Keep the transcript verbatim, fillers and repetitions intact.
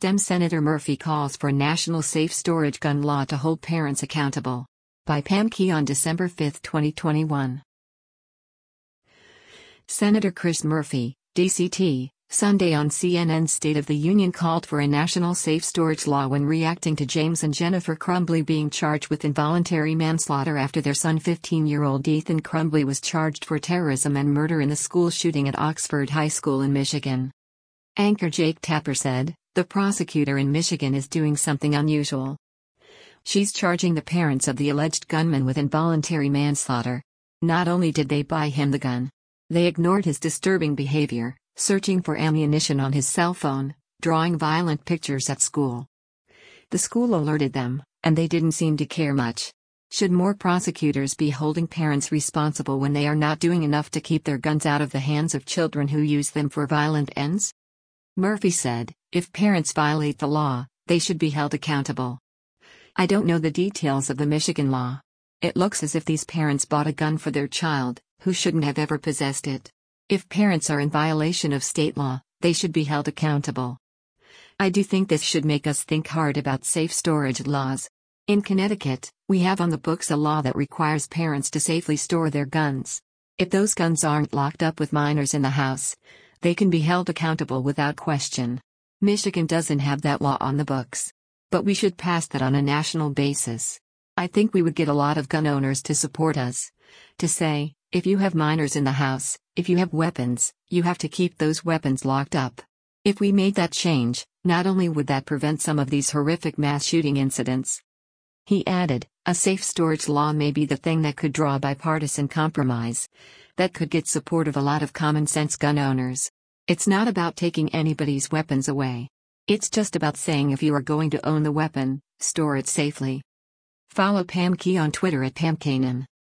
Dem Senator Murphy calls for a national safe storage gun law to hold parents accountable. By Pam Key on December fifth, twenty twenty-one. Senator Chris Murphy, D C T, Sunday on C N N's State of the Union called for a national safe storage law when reacting to James and Jennifer Crumbley being charged with involuntary manslaughter after their son fifteen-year-old Ethan Crumbley was charged for terrorism and murder in the school shooting at Oxford High School in Michigan. Anchor Jake Tapper said, "The prosecutor in Michigan is doing something unusual. She's charging the parents of the alleged gunman with involuntary manslaughter. Not only did they buy him the gun, they ignored his disturbing behavior, searching for ammunition on his cell phone, drawing violent pictures at school. The school alerted them, and they didn't seem to care much. Should more prosecutors be holding parents responsible when they are not doing enough to keep their guns out of the hands of children who use them for violent ends?" Murphy said, "If parents violate the law, they should be held accountable. I don't know the details of the Michigan law. It looks as if these parents bought a gun for their child, who shouldn't have ever possessed it. If parents are in violation of state law, they should be held accountable. I do think this should make us think hard about safe storage laws. In Connecticut, we have on the books a law that requires parents to safely store their guns. If those guns aren't locked up with minors in the house, they can be held accountable without question. Michigan doesn't have that law on the books. But we should pass that on a national basis. I think we would get a lot of gun owners to support us. To say, if you have minors in the house, if you have weapons, you have to keep those weapons locked up. If we made that change, not only would that prevent some of these horrific mass shooting incidents," he added, "a safe storage law may be the thing that could draw bipartisan compromise, that could get support of a lot of common-sense gun owners. It's not about taking anybody's weapons away. It's just about saying if you are going to own the weapon, store it safely." Follow Pam Key on Twitter at Pam Kanan.